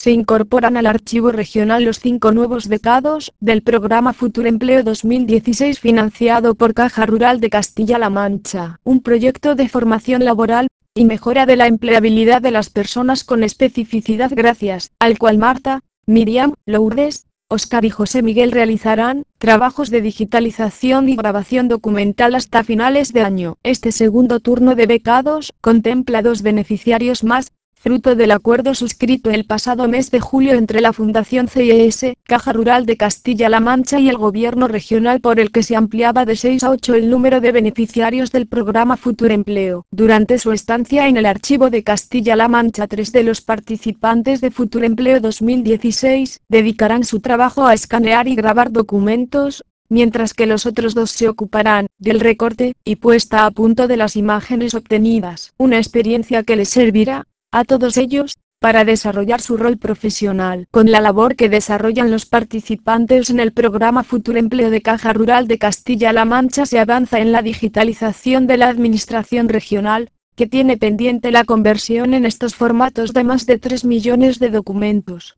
Se incorporan al archivo regional los 5 nuevos becados del programa Futuro Empleo 2016 financiado por Caja Rural de Castilla-La Mancha, un proyecto de formación laboral y mejora de la empleabilidad de las personas con especificidad gracias al cual Marta, Miriam, Lourdes, Óscar y José Miguel realizarán trabajos de digitalización y grabación documental hasta finales de año. Este segundo turno de becados contempla 2 beneficiarios más, fruto del acuerdo suscrito el pasado mes de julio entre la Fundación CES, Caja Rural de Castilla-La Mancha y el Gobierno regional por el que se ampliaba de 6 a 8 el número de beneficiarios del programa Futuro Empleo. Durante su estancia en el archivo de Castilla-La Mancha, 3 de los participantes de Futuro Empleo 2016 dedicarán su trabajo a escanear y grabar documentos, mientras que los otros 2 se ocuparán del recorte y puesta a punto de las imágenes obtenidas. Una experiencia que les servirá a todos ellos para desarrollar su rol profesional. Con la labor que desarrollan los participantes en el programa Futuro Empleo de Caja Rural de Castilla-La Mancha se avanza en la digitalización de la administración regional, que tiene pendiente la conversión en estos formatos de más de 3 millones de documentos.